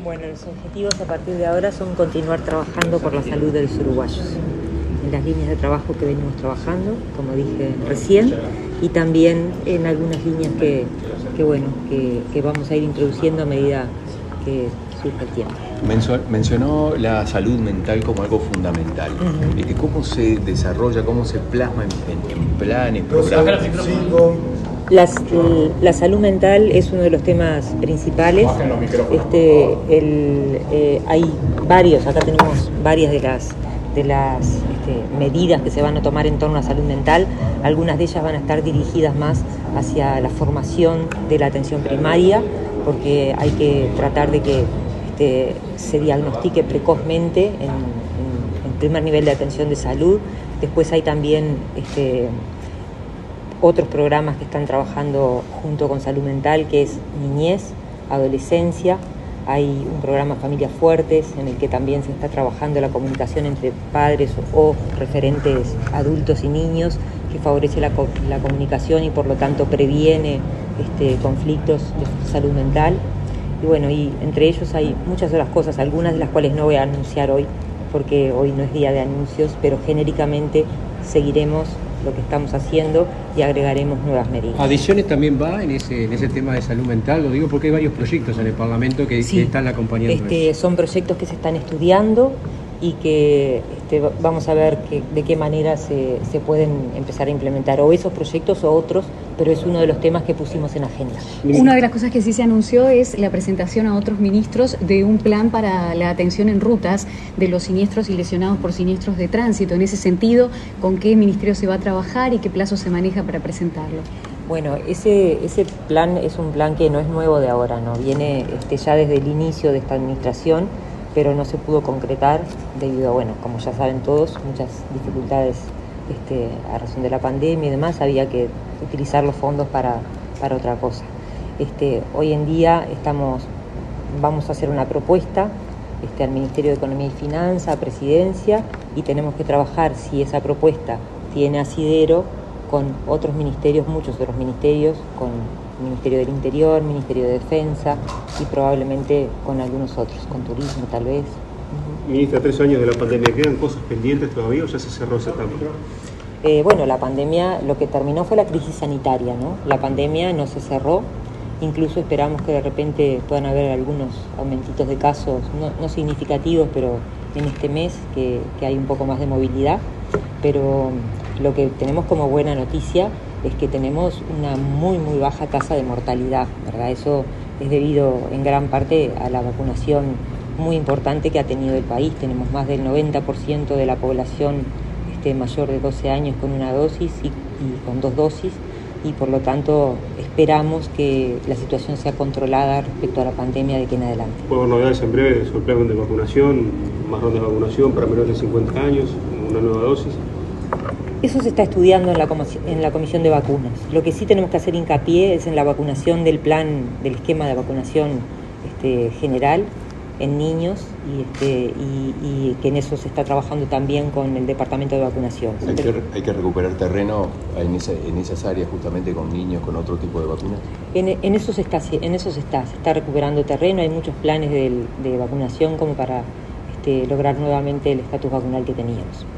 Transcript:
Bueno, los objetivos a partir de ahora son continuar trabajando por la salud de los uruguayos, en las líneas de trabajo que venimos trabajando, como dije recién, y también en algunas líneas que vamos a ir introduciendo a medida que surja el tiempo. Mencionó la salud mental como algo fundamental. Uh-huh. ¿Cómo se desarrolla, cómo se plasma en planes, programas? La salud mental es uno de los temas principales. Hay varios, acá tenemos varias de las medidas que se van a tomar en torno a la salud mental. Algunas de ellas van a estar dirigidas más hacia la formación de la atención primaria, porque hay que tratar de que se diagnostique precozmente en primer nivel de atención de salud. Después hay también otros programas que están trabajando junto con salud mental, que es niñez, adolescencia. Hay un programa Familias Fuertes en el que también se está trabajando la comunicación entre padres o referentes adultos y niños, que favorece la comunicación y por lo tanto previene conflictos de salud mental. Y bueno, y entre ellos hay muchas otras cosas, algunas de las cuales no voy a anunciar hoy, porque hoy no es día de anuncios, pero genéricamente seguiremos lo que estamos haciendo y agregaremos nuevas medidas. ¿Adiciones también va en ese tema de salud mental? Lo digo porque hay varios proyectos en el Parlamento que están acompañando. Son proyectos que se están estudiando y que vamos a ver de qué manera se pueden empezar a implementar, o esos proyectos o otros, pero es uno de los temas que pusimos en agenda. Una de las cosas que sí se anunció es la presentación a otros ministros de un plan para la atención en rutas de los siniestros y lesionados por siniestros de tránsito. En ese sentido, ¿con qué ministerio se va a trabajar y qué plazo se maneja para presentarlo? Bueno, ese plan es un plan que no es nuevo de ahora, ¿no? Viene ya desde el inicio de esta administración, pero no se pudo concretar debido a, como ya saben todos, muchas dificultades a razón de la pandemia y demás. Había que utilizar los fondos para otra cosa. Hoy en día vamos a hacer una propuesta al Ministerio de Economía y Finanzas, a Presidencia, y tenemos que trabajar si esa propuesta tiene asidero con otros ministerios, muchos otros ministerios, con el Ministerio del Interior, Ministerio de Defensa y probablemente con algunos otros, con turismo tal vez. Ministra, 3 años de la pandemia, ¿quedan cosas pendientes todavía o ya se cerró esa etapa? La pandemia, lo que terminó fue la crisis sanitaria, ¿no? La pandemia no se cerró, incluso esperamos que de repente puedan haber algunos aumentitos de casos, no significativos, pero en este mes que hay un poco más de movilidad, pero lo que tenemos como buena noticia es que tenemos una muy muy baja tasa de mortalidad, ¿verdad? Eso es debido en gran parte a la vacunación muy importante que ha tenido el país. Tenemos más del 90% de la población mayor de 12 años con una dosis y con 2 dosis, y por lo tanto esperamos que la situación sea controlada respecto a la pandemia de aquí en adelante. ¿Puedo haber novedades en breve sobre el plan de vacunación, más rondas de vacunación para menores de 50 años, una nueva dosis? Eso se está estudiando en la Comisión de Vacunas. Lo que sí tenemos que hacer hincapié es en la vacunación del esquema de vacunación general en niños y que en eso se está trabajando también con el Departamento de Vacunación. Hay que recuperar terreno en esas áreas justamente con niños, con otro tipo de vacunas. En eso se está recuperando terreno. Hay muchos planes de vacunación como para lograr nuevamente el estatus vacunal que teníamos.